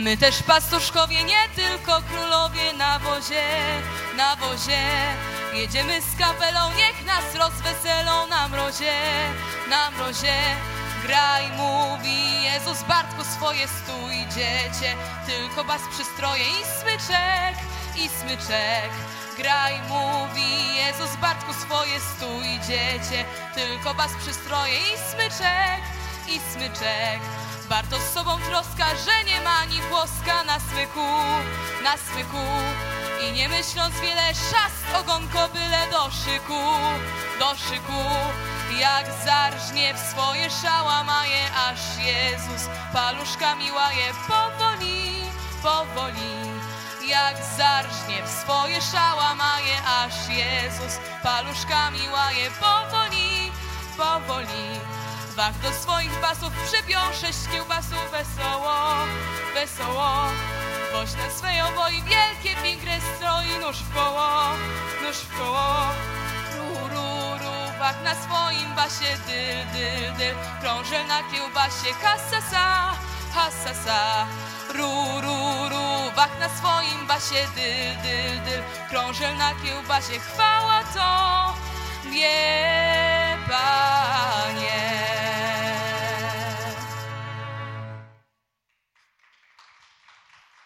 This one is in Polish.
My też pastuszkowie, nie tylko królowie na wozie, na wozie. Jedziemy z kapelą, niech nas rozweselą na mrozie, na mrozie. Graj, mówi Jezus, Bartku swoje stój, dziecię, tylko bas przystroje i smyczek, i smyczek. Graj, mówi Jezus, Bartku swoje stój, dziecię, tylko bas przystroje i smyczek, i smyczek. Warto z sobą troska, że nie ma ani włoska na smyku, na smyku. I nie myśląc wiele, szast ogon kobyle do szyku, do szyku. Jak zarżnie w swoje szałamaje, aż Jezus paluszkami łaje powoli, powoli. Jak zarżnie w swoje szałamaje, aż Jezus paluszkami łaje powoli, powoli. Wach do swoich basów przypiął 6 kiełbasów wesoło, wesoło. Woź na swej oboi wielkie piękne stroi, nóż w koło, nóż w koło. Ru, ru, ru, wach na swoim basie, dyl, dyl, dyl. Krążel na kiełbasie, hasasa, hasasa. Ru, ru, ru, wach na swoim basie, dyl, dyl, dyl. Krążel na kiełbasie, chwała to wie.